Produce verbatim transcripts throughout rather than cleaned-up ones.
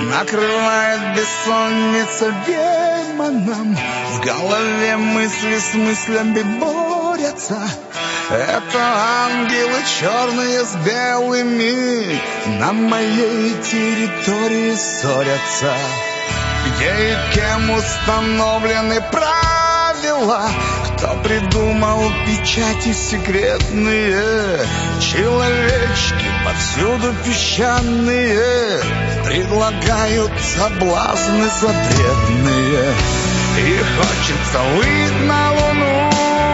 накрывает бессонница демоном. В голове мысли с мыслями борются. Это ангелы черные с белыми на моей территории ссорятся. Где и кем установлены правила? Кто придумал печати секретные? Человечки повсюду песчаные предлагают соблазны запретные. И хочется выйти на луну.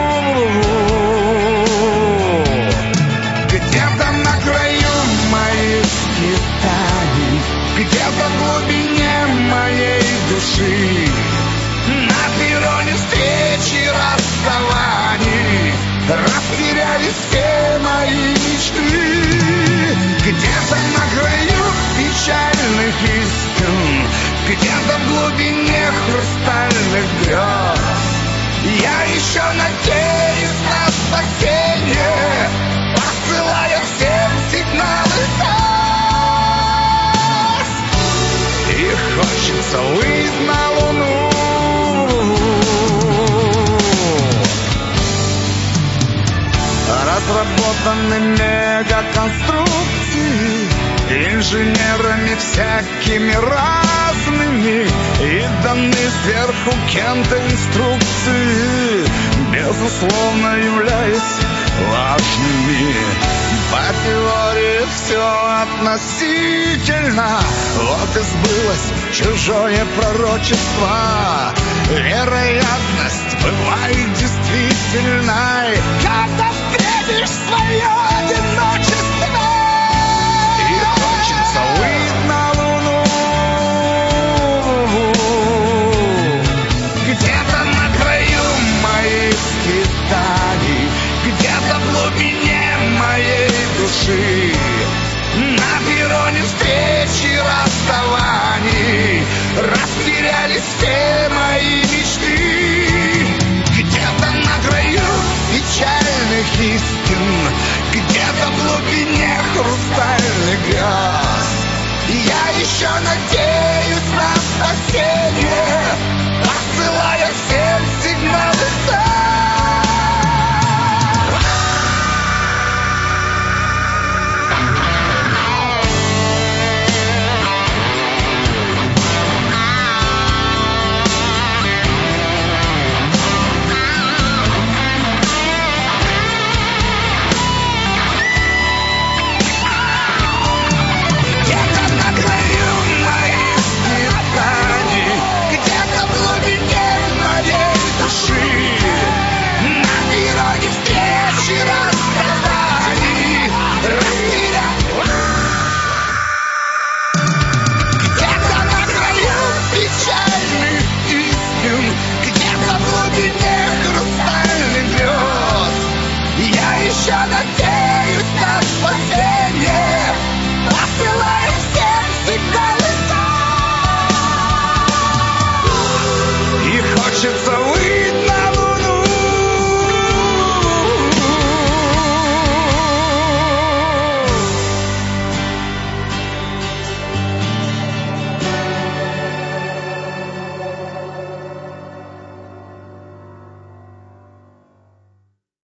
Где-то на краю моих скитаний, где-то в глубине моей души, на перроне встречи расставаний растерялись все мои мечты. Где-то на краю печальных истин, где-то в глубине хрустальных грез я еще надеюсь на спасение, посылая всем сигналы СОС. И хочется выйти на луну. Разработаны мегаконструкции инженерами всякими разными и даны сверху кем-то инструкции, безусловно являясь важными. По теории все относительно, вот и сбылось чужое пророчество. Вероятность бывает действительной, когда встретишь свое одиночество. И хочется выйти на луну. Где-то на краю моих скитаний, где-то в глубине моей души,